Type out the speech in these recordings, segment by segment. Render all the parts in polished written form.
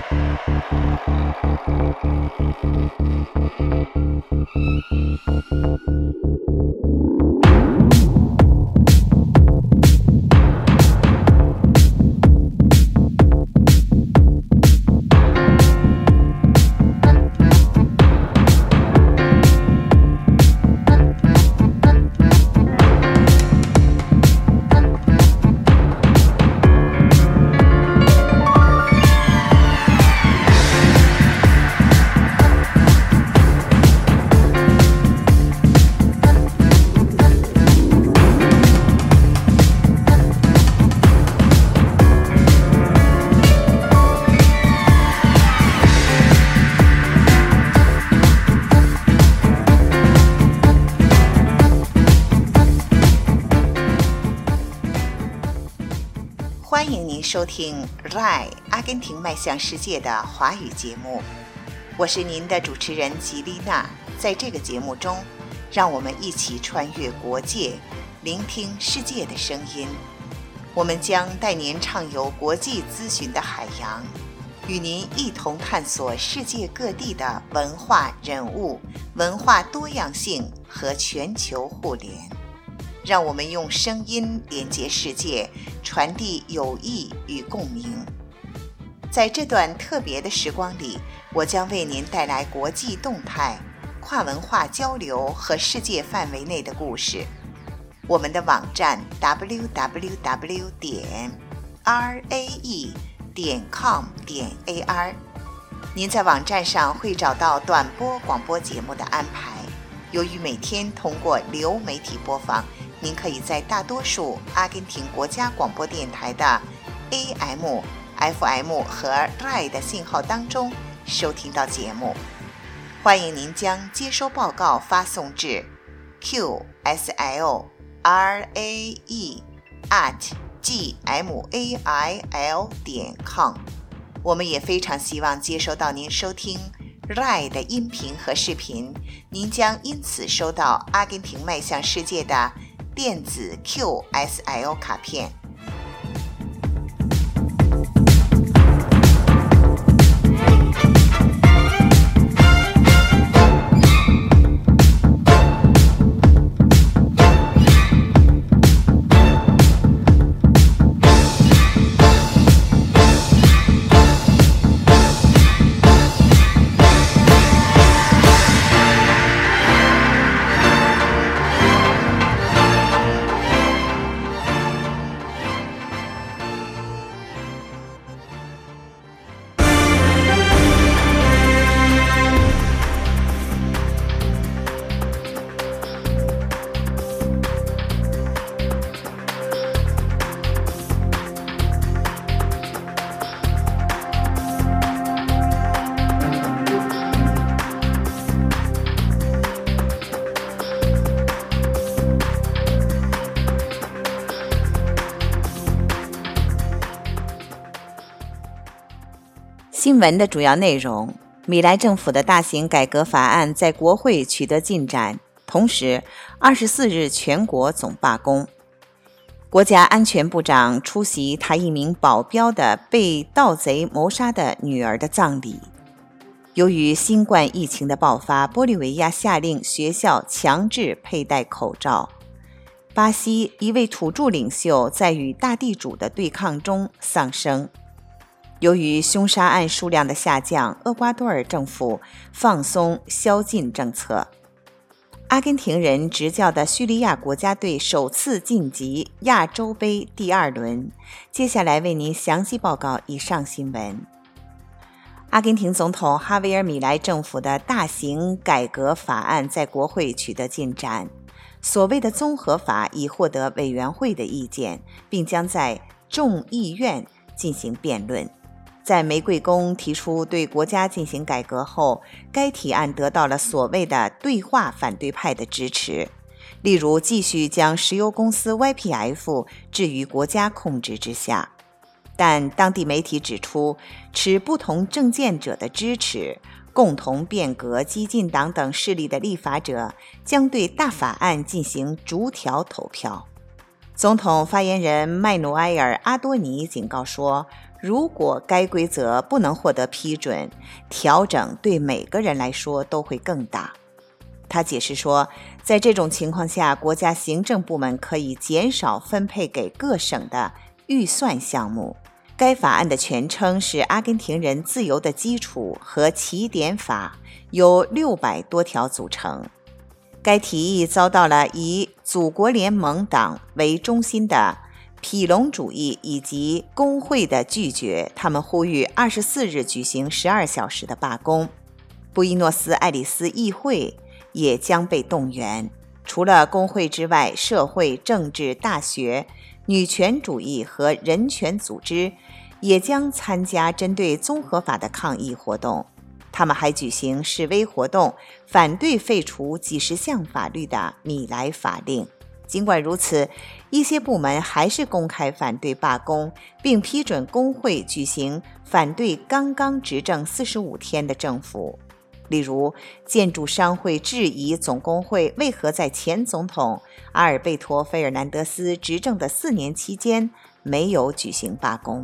欢迎您收听 RAI 阿根廷迈向世界的华语节目，我是您的主持人吉丽娜。在这个节目中，让我们一起穿越国界，聆听世界的声音。我们将带您畅游国际资讯的海洋，与您一同探索世界各地的文化人物、文化多样性和全球互联。让我们用声音连接世界，传递友谊与共鸣。在这段特别的时光里，我将为您带来国际动态、跨文化交流和世界范围内的故事。我们的网站 www.rae.com.ar， 您在网站上会找到短波广播节目的安排。由于每天通过流媒体播放，您可以在大多数阿根廷国家广播电台的 AM、FM 和 RAI 的信号当中收听到节目。欢迎您将接收报告发送至 qslae@gmail.com。 我们也非常希望接收到您收听 RAI 的音频和视频，您将因此收到阿根廷迈向世界的电子 QSL 卡片。新闻的主要内容：米莱政府的大型改革法案在国会取得进展，同时24日全国总罢工。国家安全部长出席他一名保镖的被盗贼谋杀的女儿的葬礼。由于新冠疫情的爆发，玻利维亚下令学校强制佩戴口罩。巴西一位土著领袖在与大地主的对抗中丧生。由于凶杀案数量的下降，厄瓜多尔政府放松宵禁政策。阿根廷人执教的叙利亚国家队首次晋级亚洲杯第2轮。接下来为您详细报告以上新闻。阿根廷总统哈维尔·米莱政府的大型改革法案在国会取得进展。所谓的综合法已获得委员会的意见，并将在众议院进行辩论。在玫瑰宫提出对国家进行改革后，该提案得到了所谓的对话反对派的支持，例如继续将石油公司 YPF 置于国家控制之下。但当地媒体指出，持不同政见者的支持、共同变革激进党等势力的立法者将对大法案进行逐条投票。 总统发言人麦努埃尔·阿多尼警告说，如果该规则不能获得批准，调整对每个人来说都会更大。他解释说，在这种情况下，国家行政部门可以减少分配给各省的预算项目。该法案的全称是《阿根廷人自由的基础和起点法》，由600多条组成。该提议遭到了以祖国联盟党为中心的庇隆主义以及工会的拒绝，他们呼吁24日举行12小时的罢工。布宜诺斯艾利斯议会也将被动员，除了工会之外，社会、政治、大学、女权主义和人权组织也将参加针对综合法的抗议活动。他们还举行示威活动，反对废除几十项法律的米莱法令。尽管如此，一些部门还是公开反对罢工，并批准工会举行反对刚刚执政45天的政府。例如，建筑商会质疑总工会为何在前总统阿尔贝托·费尔南德斯执政的4年期间没有举行罢工。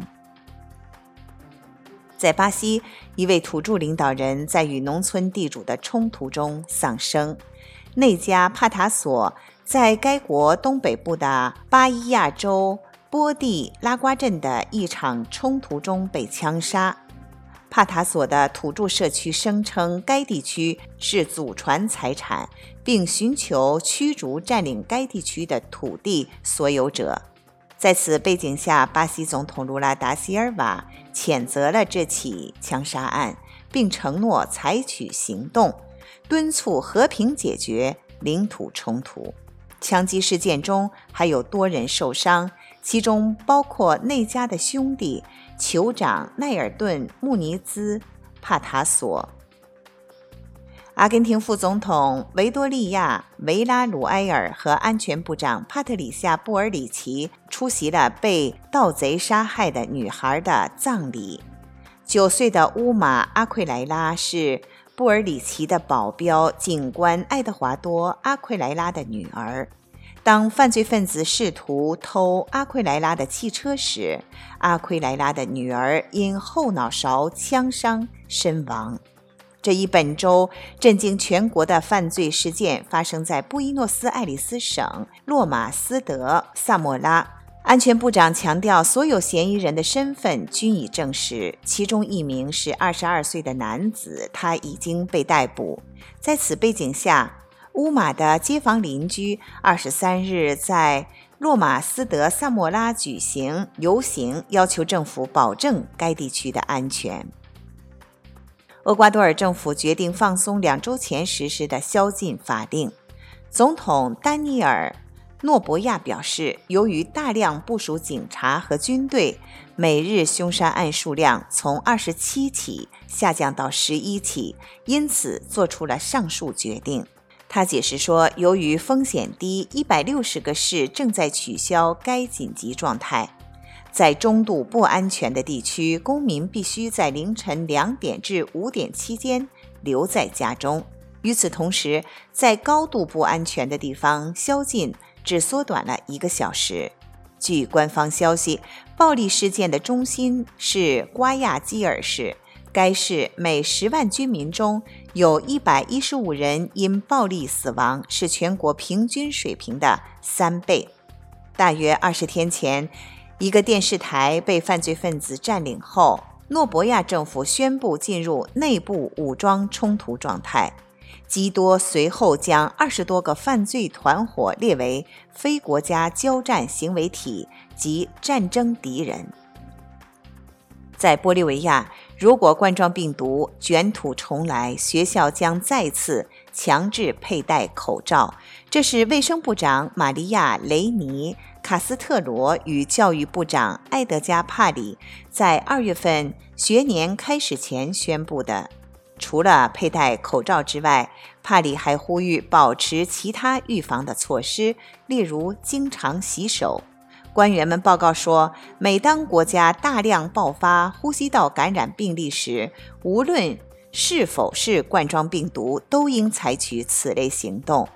在巴西，一位土著领导人在与农村地主的冲突中丧生。内加帕塔索在该国东北部的巴伊亚州波蒂拉瓜镇的一场冲突中被枪杀。帕塔索的土著社区声称该地区是祖传财产，并寻求驱逐占领该地区的土地所有者。在此背景下，巴西总统卢拉达西尔瓦谴责了这起枪杀案，并承诺采取行动，敦促和平解决领土冲突。枪击事件中还有多人受伤，其中包括内加的兄弟酋长奈尔顿·穆尼兹·帕塔索。阿根廷副总统维多利亚·维拉鲁埃尔和安全部长帕特里夏·布尔里奇出席了被盗贼杀害的女孩的葬礼。9岁的乌玛·阿奎莱拉是布尔里奇的保镖警官爱德华多·阿奎莱拉的女儿。当犯罪分子试图偷阿奎莱拉的汽车时，阿奎莱拉的女儿因后脑勺枪伤身亡。这一本周震惊全国的犯罪事件发生在布宜诺斯艾利斯省洛马斯德萨莫拉。安全部长强调，所有嫌疑人的身份均已证实，其中一名是22岁的男子，他已经被逮捕。在此背景下，乌马的街坊邻居23日在洛马斯德萨莫拉举行游行，要求政府保证该地区的安全。厄瓜多尔政府决定放松2周前实施的宵禁法令。总统丹尼尔·诺博亚表示，由于大量部署警察和军队，每日凶杀案数量从27起下降到11起，因此做出了上述决定。他解释说，由于风险低，160个市正在取消该紧急状态。在中度不安全的地区，公民必须在凌晨2点至5点期间留在家中。与此同时，在高度不安全的地方，宵禁只缩短了1个小时。据官方消息，暴力事件的中心是瓜亚基尔市，该市每10万居民中有115人因暴力死亡，是全国平均水平的3倍。大约20天前，一个电视台被犯罪分子占领后，诺博亚政府宣布进入内部武装冲突状态。基多随后将20多个犯罪团伙列为非国家交战行为体及战争敌人。在玻利维亚，如果冠状病毒卷土重来，学校将再次强制佩戴口罩。这是卫生部长玛利亚·雷尼·卡斯特罗与教育部长埃德加·帕里在2月份学年开始前宣布的。除了佩戴口罩之外，帕里还呼吁保持其他预防的措施，例如经常洗手。官员们报告说，每当国家大量爆发呼吸道感染病例时，无论是否是冠状病毒，都应采取此类行动。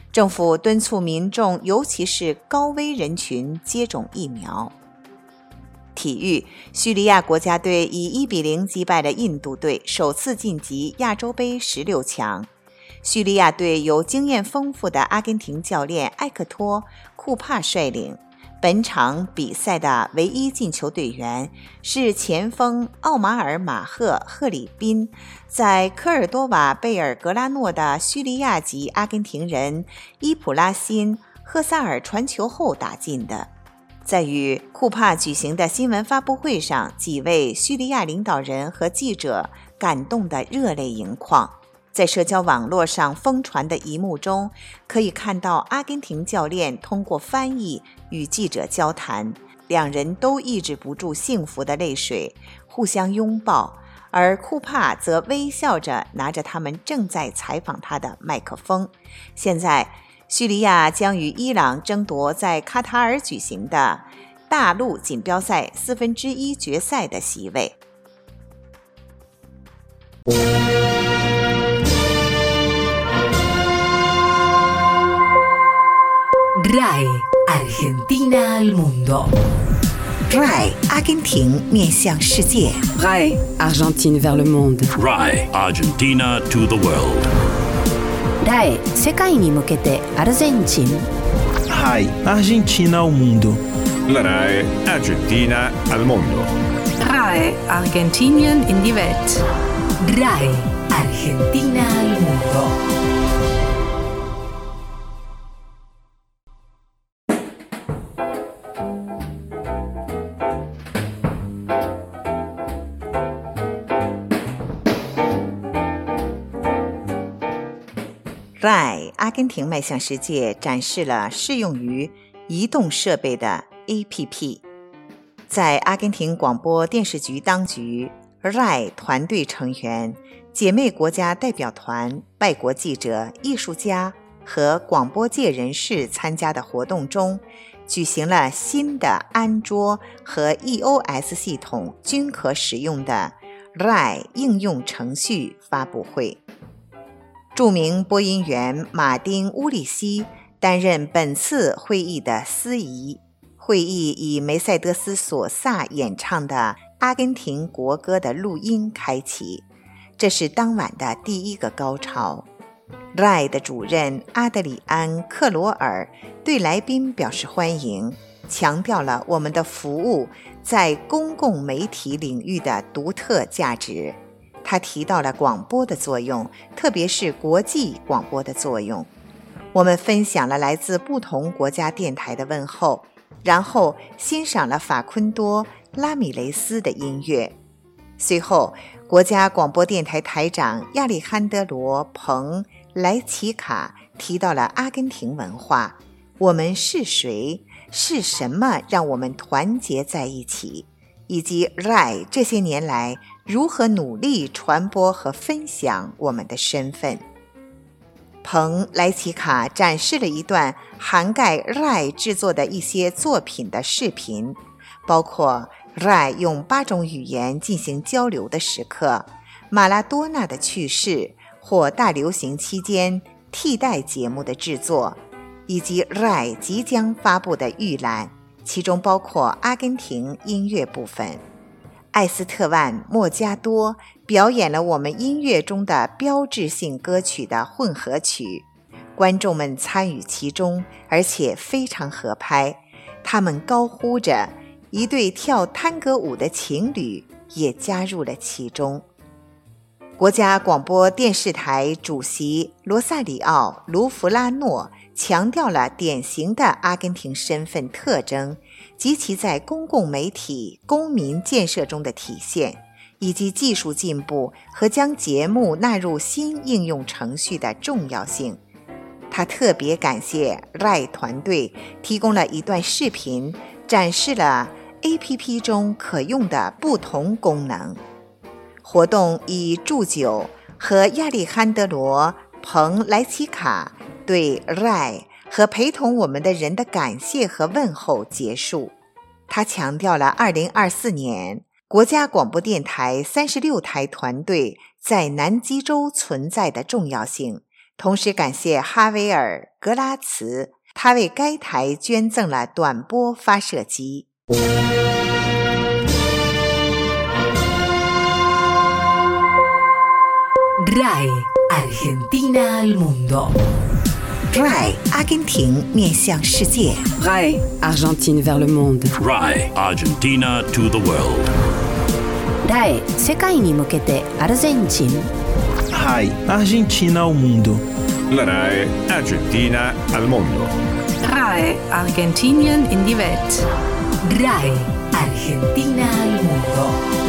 政府敦促民众，尤其是高危人群接种疫苗。体育，叙利亚国家队以1-0击败了印度队，首次晋级亚洲杯16强。叙利亚队由经验丰富的阿根廷教练埃克托·库帕率领，本场比赛的唯一进球队员是前锋奥马尔·马赫·赫里宾，在科尔多瓦贝尔格拉诺的叙利亚籍阿根廷人伊普拉辛·赫萨尔传球后打进的。在与库帕举行的新闻发布会上，几位叙利亚领导人和记者感动得热泪盈眶。在社交网络上疯传的一幕中，可以看到阿根廷教练通过翻译与记者交谈，两人都抑制不住幸福的泪水，互相拥抱，而库帕则微笑着拿着他们正在采访他的麦克风。现在，叙利亚将与伊朗争夺在卡塔尔举行的大陆锦标赛1/4决赛的席位。 RAI Argentina al mundo. RAI 阿根廷面向世界。 RAI Argentine vers le monde. RAI Argentina to the world. RAI 世界に向けてアルゼンチン。 RAI Argentina ao mundo. La RAI Argentina al mondo. RAI Argentinien in die Welt. RAI Argentina al mundo. RAI 阿根廷迈向世界展示了适用于移动设备的 APP。 在阿根廷广播电视局当局、RAI 团队成员、姐妹国家代表团、外国记者、艺术家和广播界人士参加的活动中，举行了新的安卓和 iOS 系统均可使用的 RAI 应用程序发布会。著名播音员马丁·乌里希担任本次会议的司仪。会议以梅赛德斯·索萨演唱的阿根廷国歌的录音开启，这是当晚的第一个高潮。RAI 的主任阿德里安·克罗尔对来宾表示欢迎，强调了我们的服务在公共媒体领域的独特价值。他提到了广播的作用，特别是国际广播的作用。我们分享了来自不同国家电台的问候，然后欣赏了法昆多·拉米雷斯的音乐。随后，国家广播电台台长亚历罕德罗·彭莱奇卡提到了阿根廷文化，我们是谁，是什么让我们团结在一起，以及 RAI 这些年来如何努力传播和分享我们的身份。彭莱奇卡展示了一段涵盖 RAI 制作的一些作品的视频，包括 RAI 用8种语言进行交流的时刻、马拉多纳的去世或大流行期间替代节目的制作，以及 RAI 即将发布的预览，其中包括阿根廷音乐部分。艾斯特万·莫加多表演了我们音乐中的标志性歌曲的混合曲，观众们参与其中，而且非常合拍。他们高呼着，一对跳探戈舞的情侣也加入了其中。国家广播电视台主席罗萨里奥·卢弗拉诺强调了典型的阿根廷身份特征及其在公共媒体公民建设中的体现，以及技术进步和将节目纳入新应用程序的重要性。他特别感谢 RAI 团队提供了一段视频，展示了 APP 中可用的不同功能。活动以祝酒和亚历罕德罗·彭莱奇卡对 RAI 和陪同我们的人的感谢和问候结束。他强调了2024年国家广播电台36台团队在南极洲存在的重要性， 同时感谢哈维尔·格拉茨，他为该台捐赠了短波发射机。 RAI Argentina al mundo. RAI 阿根廷面向世界。 RAI Argentine vers le monde. RAI Argentina to the world. RAI 世界に向けてアルゼンチン。 RAI Argentina ao mundo. La RAI Argentina al mondo. RAI Argentinien in die Welt. RAI Argentina al mundo.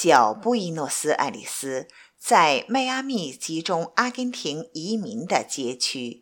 小布宜诺斯艾利斯，在迈阿密集中阿根廷移民的街区。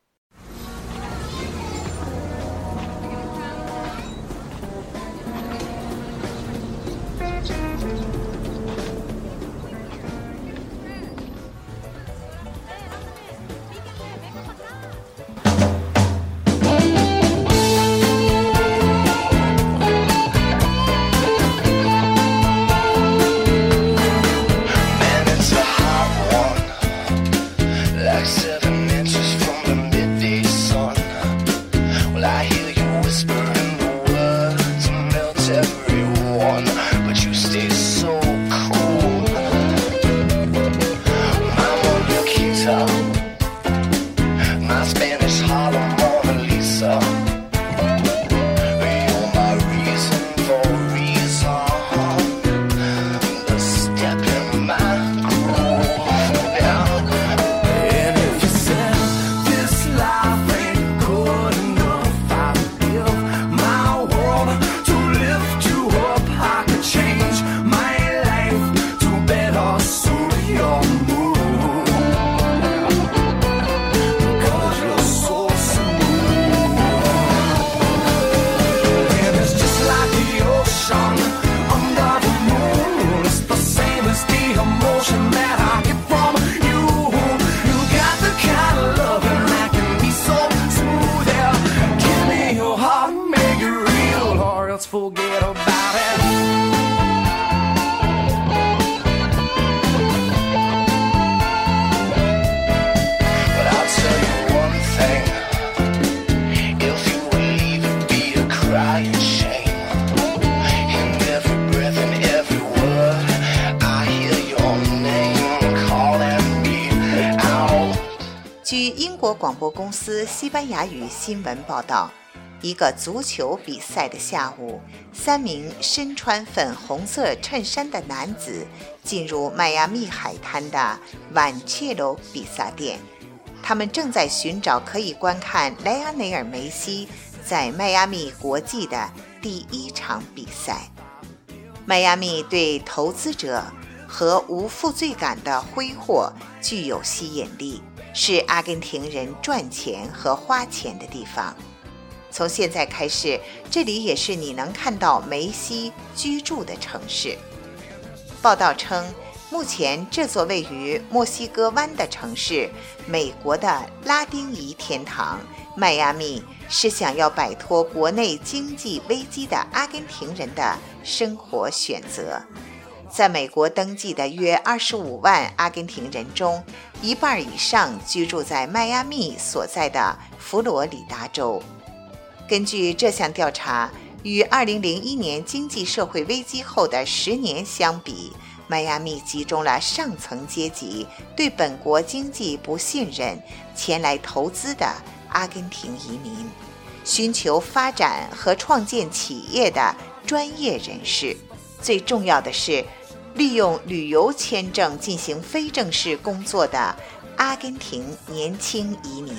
据英国广播公司西班牙语新闻报道，一个足球比赛的下午，3名身穿粉红色衬衫的男子进入迈阿密海滩的晚切罗比萨店，他们正在寻找可以观看莱昂内尔·梅西在迈阿密国际的第1场比赛。迈阿密对投资者和无负罪感的挥霍具有吸引力，是阿根廷人赚钱和花钱的地方。从现在开始，这里也是你能看到梅西居住的城市。报道称，目前这座位于墨西哥湾的城市，美国的拉丁裔天堂迈阿密，是想要摆脱国内经济危机的阿根廷人的生活选择。在美国登记的约25万阿根廷人中，一半以上居住在迈阿密所在的佛罗里达州。根据这项调查，与2001年经济社会危机后的10年相比，迈阿密集中了上层阶级对本国经济不信任，前来投资的阿根廷移民，寻求发展和创建企业的专业人士，最重要的是利用旅游签证进行非正式工作的阿根廷年轻移民。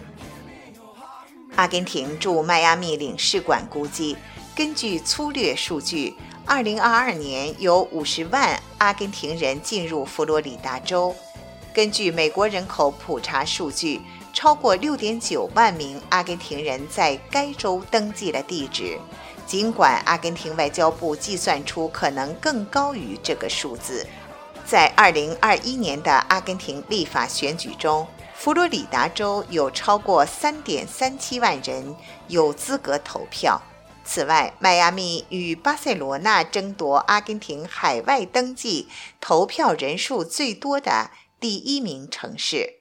阿根廷驻迈阿密领事馆估计，根据粗略数据，2022年有50万阿根廷人进入佛罗里达州。根据美国人口普查数据，超过6.9万名阿根廷人在该州登记了地址，尽管阿根廷外交部计算出可能更高于这个数字。在2021年的阿根廷立法选举中，佛罗里达州有超过 3.37 万人有资格投票。此外，迈阿密与巴塞罗那争夺阿根廷海外登记投票人数最多的第1名城市。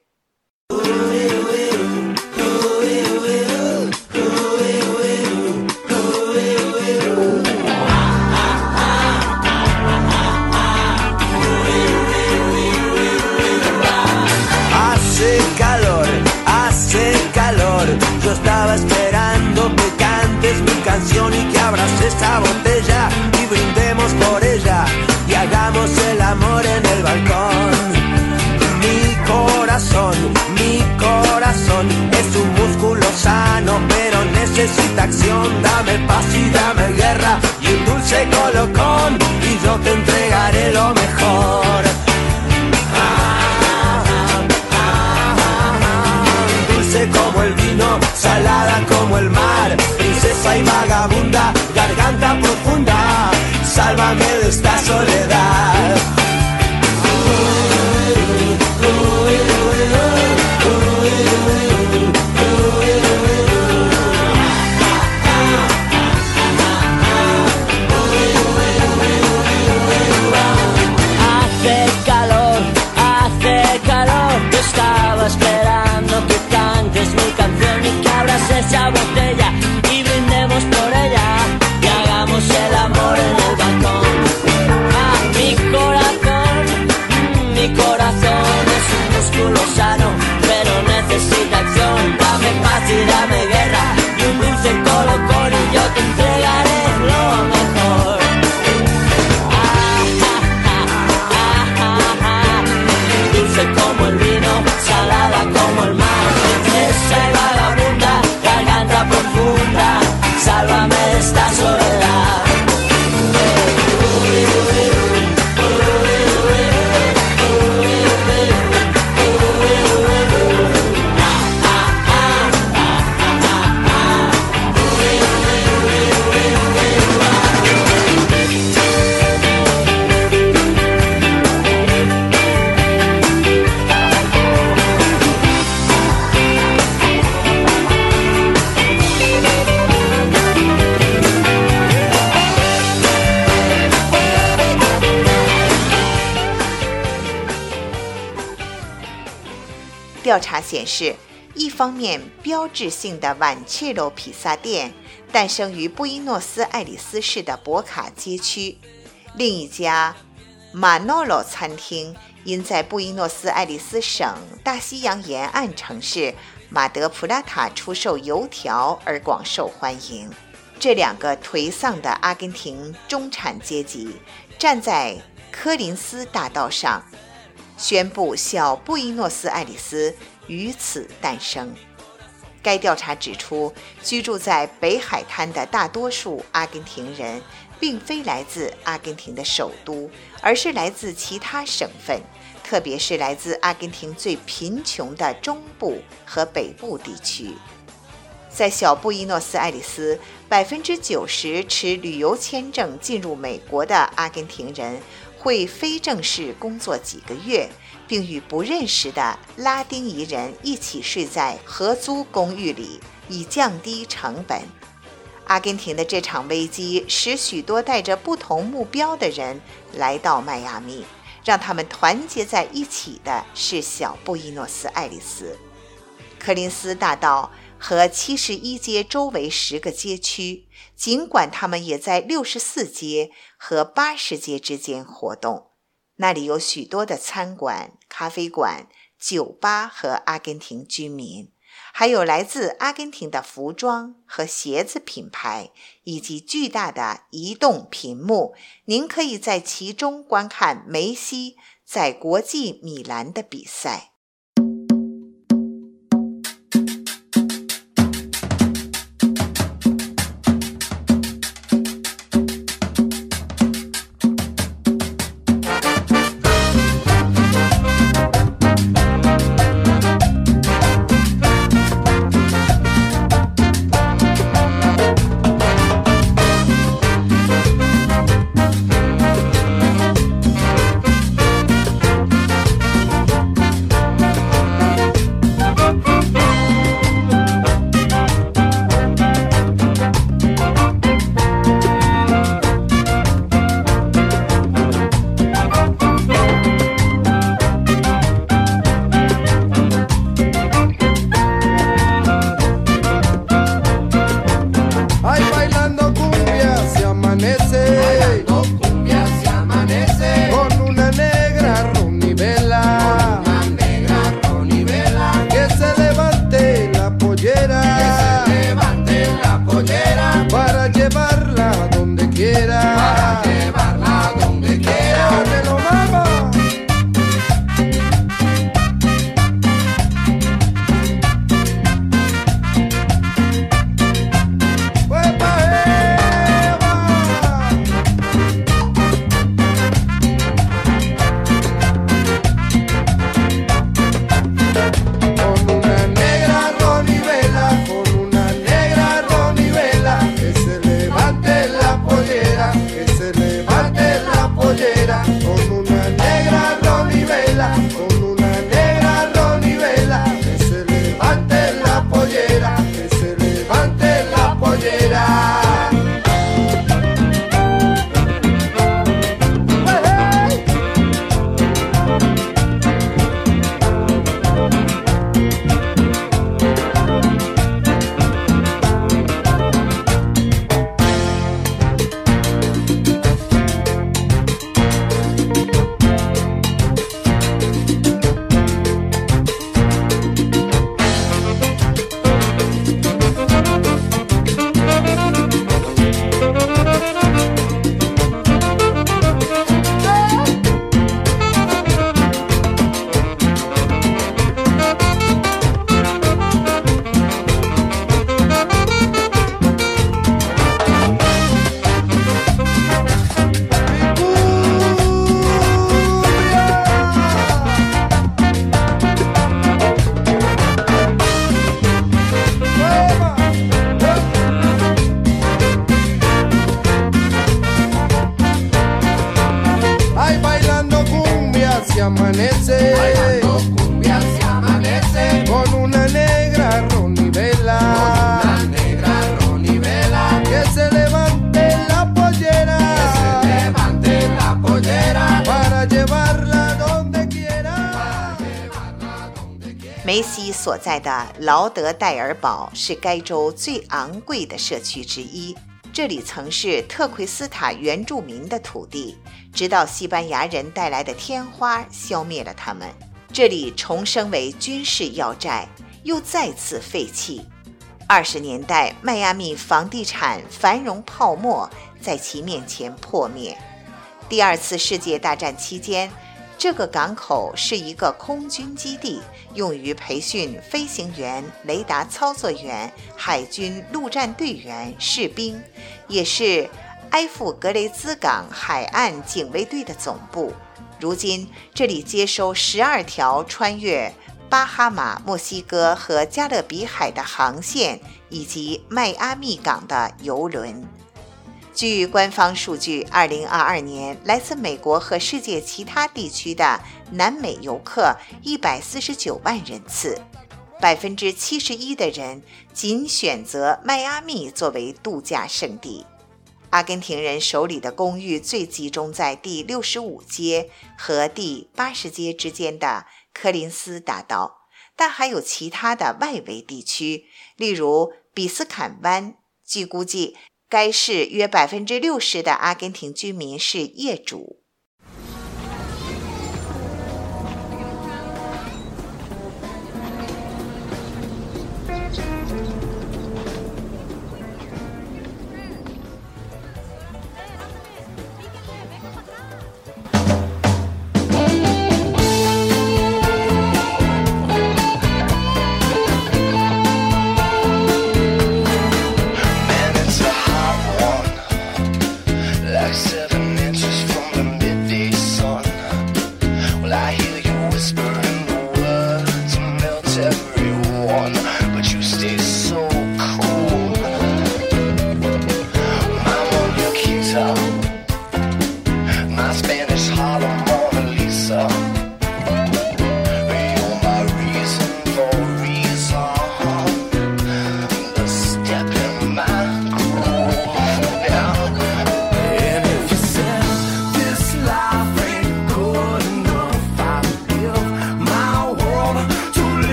Yo estaba esperando que cantes mi canción y que abras esa botella y brindemos por ella y hagamos el amor en el balcón. Mi corazón es un músculo sano, pero necesita acción. Dame paz y dame guerra y un dulce colocón. Y yo yo te entregaré lo mejor. Dulce como el vino, salada como el mar, princesa y vagabunda, garganta profunda, sálvame de esta soledad. Hace calor, yo estaba esperando que cantes mi canción y que abras esa botella y brindemos por ella y hagamos el amor en el balcón. Mi corazón es un músculo sano, pero necesita acción. Dame paz y dame guerra y un dulce colocón y yo te entregaré lo mejor. Dulce como el vino, salada como el mar, princesa y vagabunda, garganta profunda, sálvame de esta soledad. 调查显示，一方面标志性的晚切罗披萨店诞生于布宜诺斯艾利斯市的博卡街区，另一家马诺罗餐厅因在布宜诺斯艾利斯省大西洋沿岸城市马德普拉塔出售油条而广受欢迎。这两个颓丧的阿根廷中产阶级站在科林斯大道上，宣布小布宜诺斯艾利斯于此诞生。该调查指出，居住在北海滩的大多数阿根廷人并非来自阿根廷的首都，而是来自其他省份，特别是来自阿根廷最贫穷的中部和北部地区。在小布宜诺斯艾利斯，90%持旅游签证进入美国的阿根廷人会非正式工作几个月，并与不认识的拉丁裔人一起睡在合租公寓里，以降低成本。阿根廷的这场危机使许多带着不同目标的人来到迈阿密，让他们团结在一起的是小布宜诺斯艾利斯。柯林斯大道和71街周围10个街区，尽管他们也在64街和80街之间活动，那里有许多的餐馆、咖啡馆、酒吧和阿根廷居民，还有来自阿根廷的服装和鞋子品牌，以及巨大的移动屏幕，您可以在其中观看梅西在国际米兰的比赛。 se amanece, bailando cumbia se amanece, con una negra ronivela, con una negra ronivela, que se levante la pollera, que se levante la pollera, para llevarla donde quiera, 梅西所在的劳德代尔堡是该州最昂贵的社区之一，这里曾是特奎斯塔原住民的土地，直到西班牙人带来的天花消灭了他们。这里重生为军事要寨，又再次废弃。20年代，迈阿密房地产繁荣泡沫在其面前破灭。第二次世界大战期间，这个港口是一个空军基地，用于培训飞行员、雷达操作员、海军陆战队员、士兵，也是埃夫格雷兹港海岸警卫队的总部。如今，这里接收12条穿越巴哈马、墨西哥和加勒比海的航线，以及迈阿密港的邮轮。据官方数据，2022年来自美国和世界其他地区的南美游客149万人次，71%的人仅选择迈阿密作为度假胜地。阿根廷人手里的公寓最集中在第65街和第80街之间的科林斯大道，但还有其他的外围地区，例如比斯坎湾。据估计，该市约60%的阿根廷居民是业主。 7 inches from the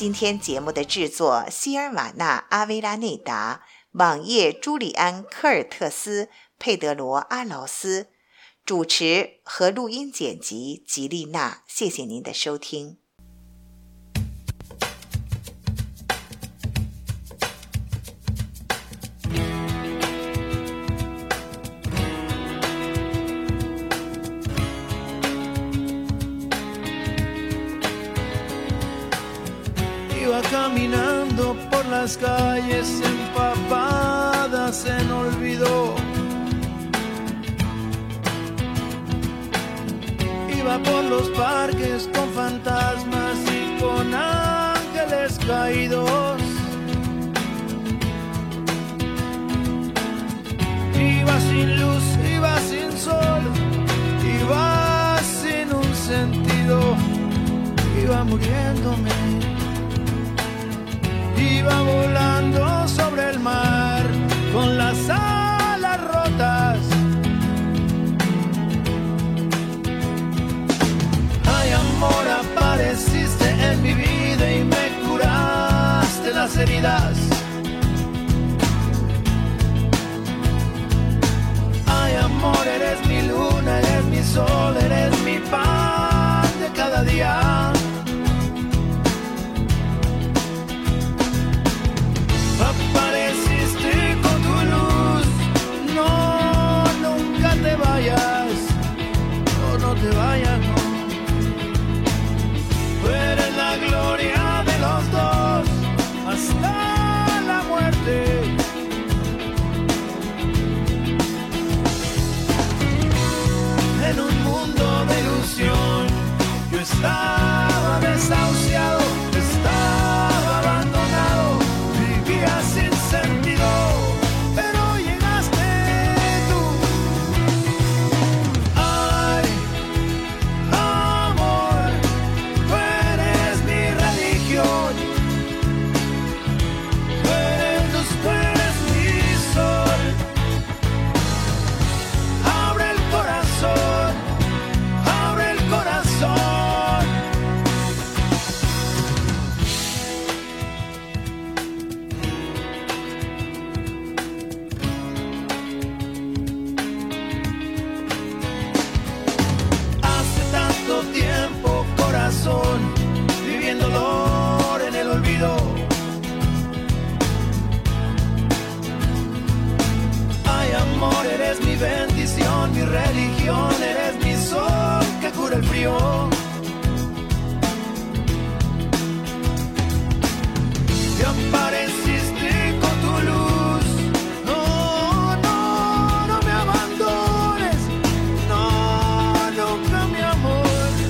今天节目的制作希尔瓦纳·阿维拉内达，网页朱利安·科尔特斯、佩德罗·阿劳斯，主持和录音剪辑吉丽娜。谢谢您的收听。 Iba caminando por las calles empapadas en olvido. Iba por los parques con fantasmas y con ángeles caídos. Iba sin luz, iba sin sol, iba sin un sentido, iba muriéndome. Iba volando sobre el mar con las alas rotas. Ay, amor, apareciste en mi vida y me curaste las heridas. Ay, amor, eres mi luna, eres mi sol, eres mi pan de cada día. Apareciste con tu luz, no, nunca te vayas, no te vayas, no. Tú eres la gloria de los dos, hasta la muerte. En un mundo de ilusión, yo estaba desahuciado, estaba abandonado, vivía sin sentido, pero llegaste tú. Ay, amor, tú eres mi religión, tú eres mi sol. Abre el corazón, abre el corazón. Tiempo, corazón, viviendo dolor en el olvido. Ay, amor, eres mi bendición, mi religión, eres mi sol que cura el frío. Y apareciste con tu luz. No, no, no me abandones. No, nunca, mi amor.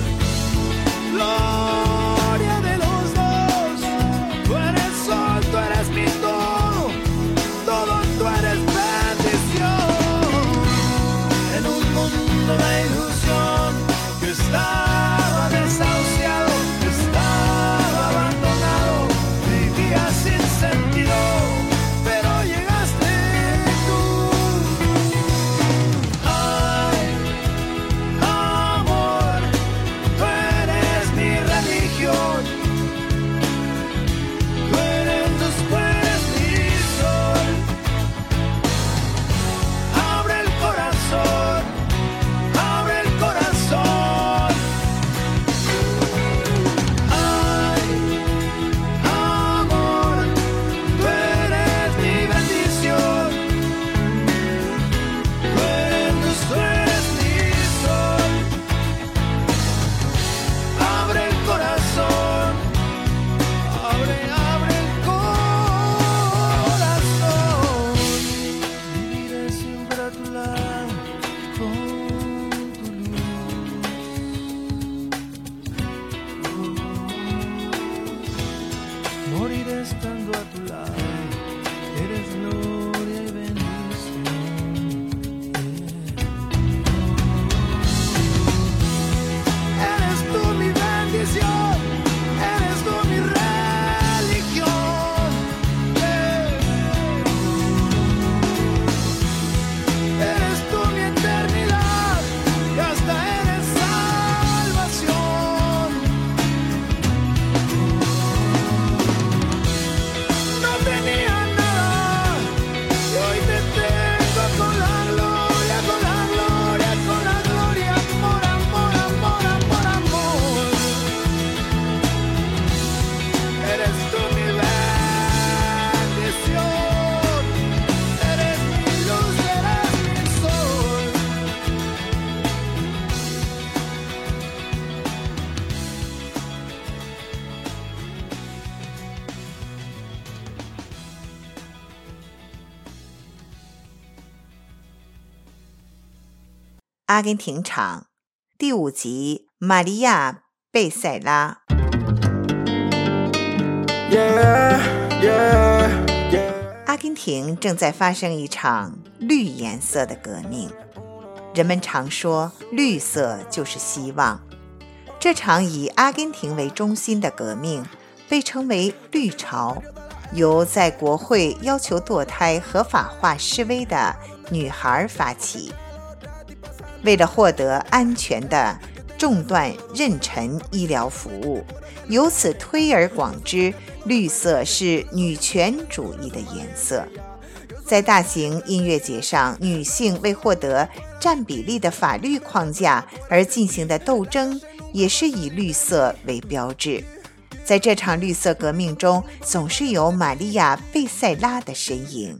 Gloria de los dos, tú eres sol, tú eres mi todo, todo tú eres bendición. En un mundo de ilusión, yo estaba desahuciado, estaba abandonado, vivía sin sentido, pero llegaste tú. Ay, amor, tú eres mi religión, tú eres mi sol. Abre el corazón, abre el corazón. Ay, amor, tú eres mi bendición, tú eres mi sol. Abre el corazón, abre el corazón. Viviré siempre a tu lado con tu luz. Moriré estando a tu lado, eres gloria y bendición. Eres tú mi bendición, eres tú mi religión. Eres tú mi eternidad y hasta eres salvación. 阿根廷场第5集玛利亚·贝塞拉。阿根廷正在发生一场绿颜色的革命。人们常说绿色就是希望。这场以阿根廷为中心的革命被称为绿潮，由在国会要求堕胎合法化示威的女孩发起。为了获得安全的中断妊娠医疗服务，由此推而广之，绿色是女权主义的颜色。在大型音乐节上，女性为获得占比例的法律框架而进行的斗争也是以绿色为标志。在这场绿色革命中，总是有玛利亚·贝塞拉的身影。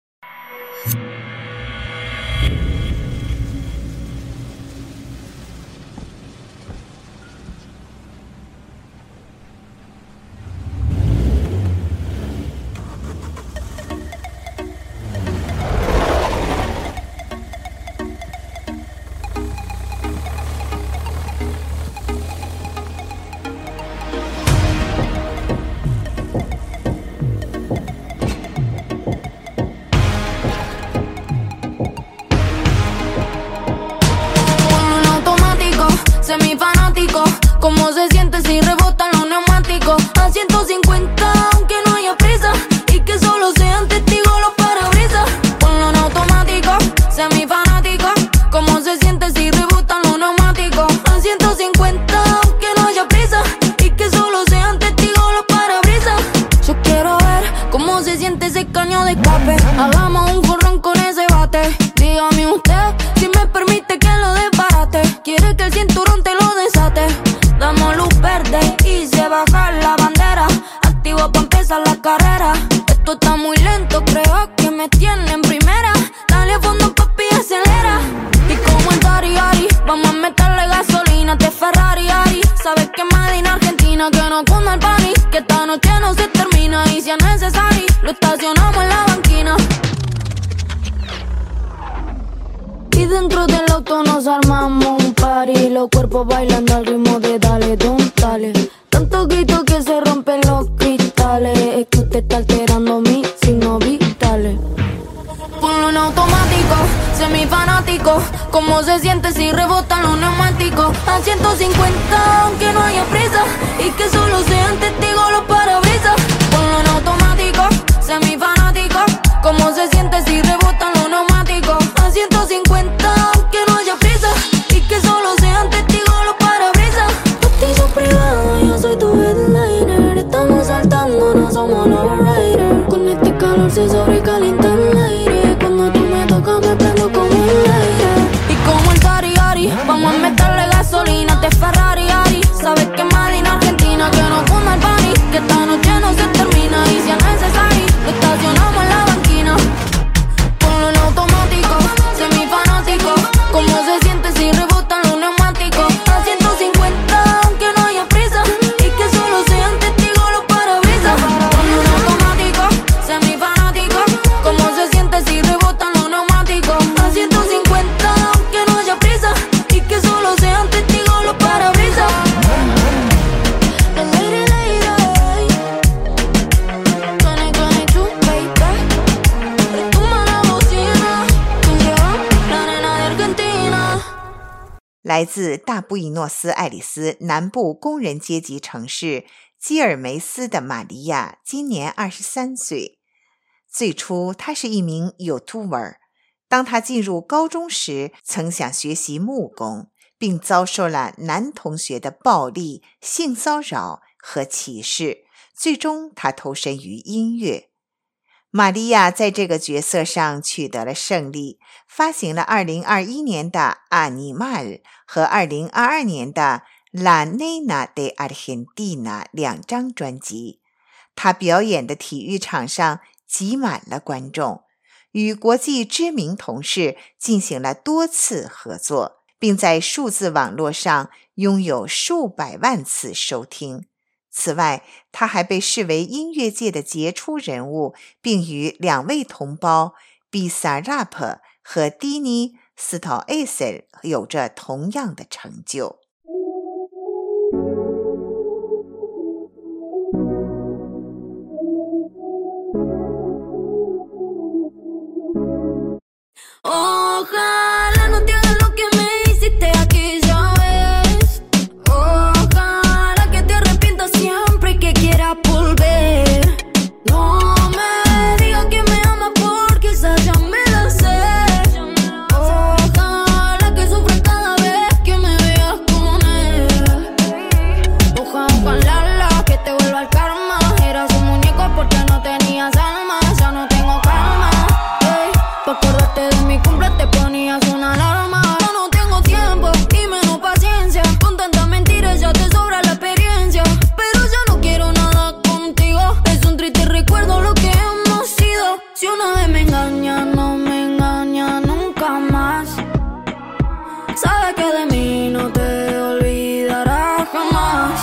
Cómo se siente si rebotan los neumáticos a 150, aunque no haya prisa, y que solo sean testigos los parabrisas. Ponlo en automático, semifanático. Cómo se siente si rebotan los neumáticos a 150, aunque no haya prisa, y que solo sean testigos los parabrisas. Yo quiero ver cómo se siente ese caño de escape. Hagamos un jorrón con ese bate. Dígame usted si me permite que lo desbarate. Quiere que el cinturón te lo desate. Damos luz verde y se baja la bandera. Activo pa' empezar la carrera. Esto está muy lento, creo que me tiene en primera. Dale fondo papi, acelera. Y como en Dari Ari, vamos a meterle gasolina. Este Ferrari Ari, sabes que Made in Argentina. Que no cunda el pánico, que esta noche no se termina. Y si es necesario, lo estacionamos en la banquina. Y dentro del auto nos armamos un party. Los cuerpos bailando al ritmo de dale, don, dale. Tanto grito que se rompen los cristales. Es que usted está alterando mis signos vitales. Ponlo en automático, semifanático. Cómo se siente si rebotan los neumáticos a 150, aunque no haya prisa, y que solo sean testigos los parabrisas. Ponlo en automático, semifanático. Cómo se siente si rebotan los neumáticos a 150, aunque no haya prisa, y que solo sean testigos los parabrisas. Bautizo privado, yo soy tu headliner. Estamos saltando, no somos los riders. Con este calor se sobrecalienta el aire. Cuando tú me tocas me prendo como el aire. Y como el Dari Ari, vamos a meterle gasolina. Este Ferrari Ari, sabes que Made in Argentina. Que no cunda el pánico, que esta noche no se termina. Y si es necesario, lo estacionamos en la banquina. Ponlo en automático, semifanático. Cómo se siente si rebotan los neumáticos a 150, aunque no haya prisa, y que solo sean testigos los parabrisas. Ponlo en automático, semifanático. Cómo se siente si rebotan los neumáticos a 150, aunque no haya prisa, y que solo sean testigos los parabrisas. Lady, 来自大布宜诺斯艾利斯南部工人阶级城市基尔梅斯的玛利亚今年23岁。最初她是一名 YouTuber， 当她进入高中时曾想学习木工，并遭受了男同学的暴力、性骚扰和歧视，最终她投身于音乐。玛利亚在这个角色上取得了胜利，发行了2021年的《Animal》和2022年的《La Nena de Argentina》2张专辑。她表演的体育场上挤满了观众，与国际知名同事进行了多次合作，并在数字网络上拥有数百万次收听。此外，他还被视为音乐界的杰出人物，并与2位同胞比萨拉普和迪尼斯陶艾塞有着同样的成就。 Ojalá no te hagas lo que me hiciste aquella vez. Ojalá que te arrepientas siempre y que quieras volver. No me digas que me amas porque esa ya me la sé. Ojalá que sufras cada vez que me veas con él. Ojalá que te vuelva el karma. Eras un muñeco porque no tenías alma. Ya no tengo calma. Pa' acordarte de mi cumple te ponías una alarma. Yo no tengo tiempo y menos paciencia. Con tantas mentiras ya te sobra la experiencia. Pero ya no quiero nada contigo. Es un triste recuerdo lo que hemos sido. Si una vez me engaña, no me engaña nunca más. Sabes que de mí no te olvidarás jamás.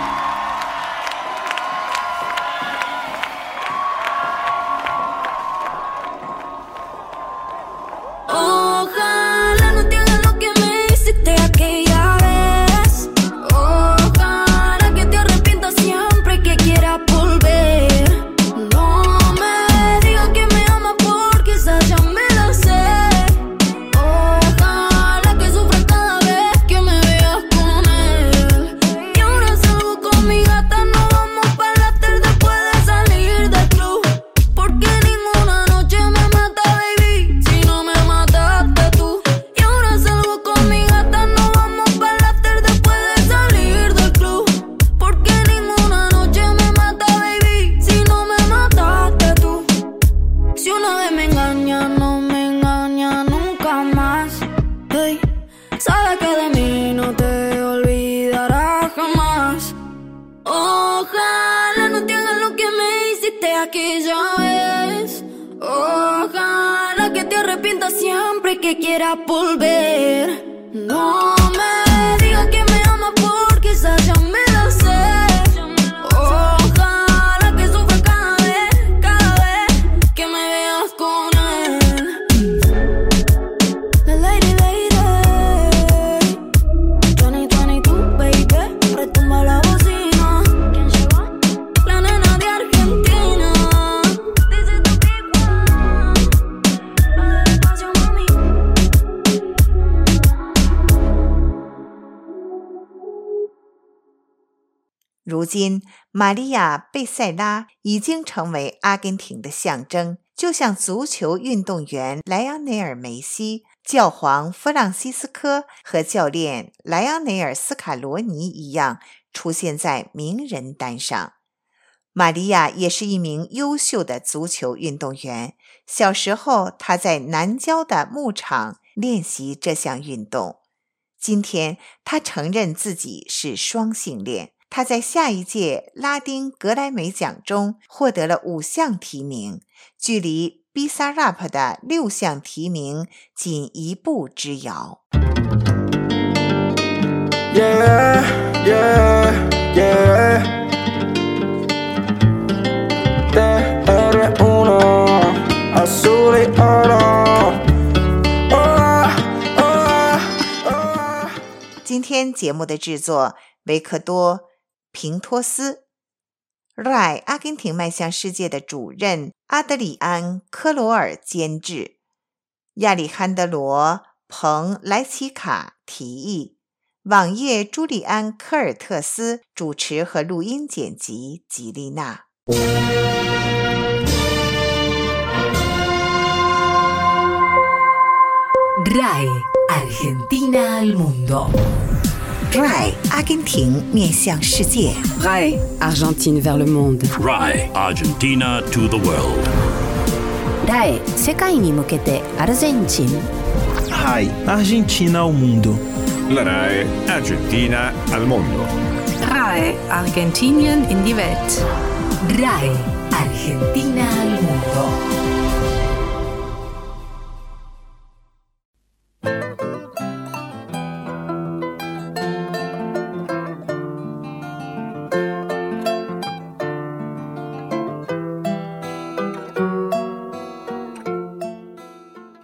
Ojalá no te hagas lo que me hiciste aquella vez. Ojalá que te arrepientas siempre y que quieras volver. No me digas que me amas porque esa ya me la sé. Ojalá que sufras cada vez que me veas con él. Y ahora salgo con mi gata, nos vamos para la after después de salir del club. Porque ninguna noche me mata, baby, si no me mataste tú. Y ahora salgo con mi gata, nos vamos para la after después de salir del club. Porque ninguna noche me mata, baby, si no me mataste tú. Si una vez me engaña, no me engaña nunca más. Hey, sabes que de mí no te olvidarás jamás. Ojalá no te hagas lo que me hiciste aquella vez. Ojalá que te arrepientas siempre y que quieras volver. No me digas que me amas porque esa ya me la sé. Ojalá que sufras cada vez que me veas con él. La lady, 2022, baby, retumba la bocina. ¿Quién llegó? La nena de Argentina. Dice tu pipa, lo del espacio, mami. 如今，玛利亚·贝塞拉已经成为阿根廷的象征，就像足球运动员莱昂内尔·梅西、教皇弗朗西斯科和教练莱昂内尔·斯卡罗尼一样，出现在名人单上。玛利亚也是一名优秀的足球运动员，小时候她在南郊的牧场练习这项运动。今天，她承认自己是双性恋。他在下一届拉丁格莱美奖中获得了5项提名，距离比萨拉普的6项提名仅一步之遥。 Yeah, yeah, yeah. TR1 azul y oro. 今天节目的制作维克多平托斯 ，RAI 阿根廷迈向世界的主任阿德里安科罗尔监制，亚里汉德罗彭莱奇卡提议，网页朱利安科尔特斯主持和录音剪辑吉丽娜。 RAI Argentina al mundo. RAI 阿根廷面向世界。 RAI Argentine vers le monde. RAI Argentina to the world. RAI 世界に向けてアルゼンチン。 RAI Argentina al mundo. La RAI Argentina al mondo. RAI Argentinien in die Welt. RAI Argentina al mundo.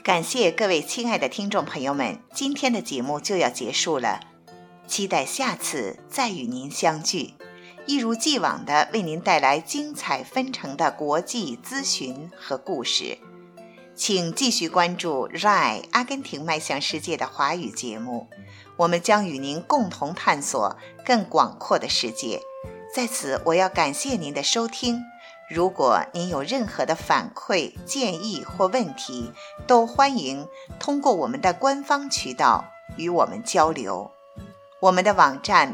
感谢各位亲爱的听众朋友们，今天的节目就要结束了，期待下次再与您相聚，一如既往地为您带来精彩纷呈的国际资讯和故事。请继续关注 RAI 阿根廷迈向世界的华语节目，我们将与您共同探索更广阔的世界。在此，我要感谢您的收听。如果您有任何的反馈、建议或问题，都欢迎通过我们的官方渠道与我们交流。我们的网站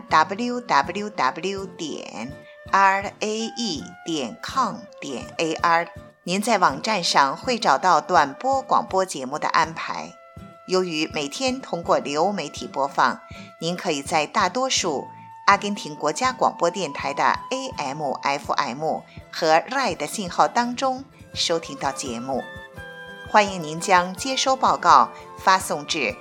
www.rae.com.ar， 您在网站上会找到短波广播节目的安排。由于每天通过流媒体播放，您可以在大多数阿根廷国家广播电台的 AM、FM 和 RAI 的信号当中收听到节目。欢迎您将接收报告发送至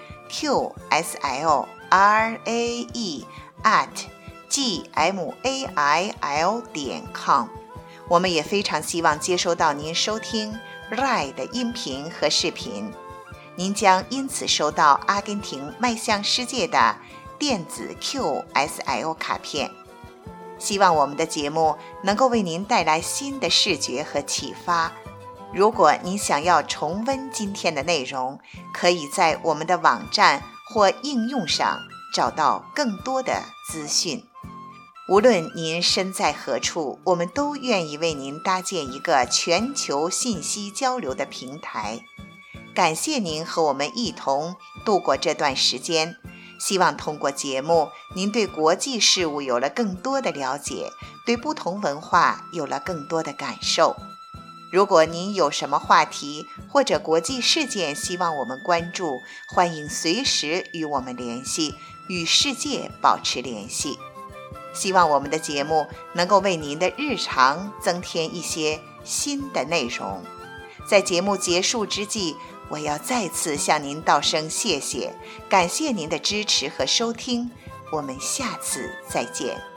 qslrae@gmail.com。 我们也非常希望接收到您收听 RAI 的音频和视频，您将因此收到阿根廷迈向世界的电子 QSL 卡片。希望我们的节目能够为您带来新的视觉和启发。如果您想要重温今天的内容，可以在我们的网站或应用上找到更多的资讯。无论您身在何处，我们都愿意为您搭建一个全球信息交流的平台。感谢您和我们一同度过这段时间，希望通过节目，您对国际事务有了更多的了解，对不同文化有了更多的感受。如果您有什么话题或者国际事件希望我们关注，欢迎随时与我们联系，与世界保持联系。希望我们的节目能够为您的日常增添一些新的内容。在节目结束之际，我要再次向您道声谢谢，感谢您的支持和收听，我们下次再见。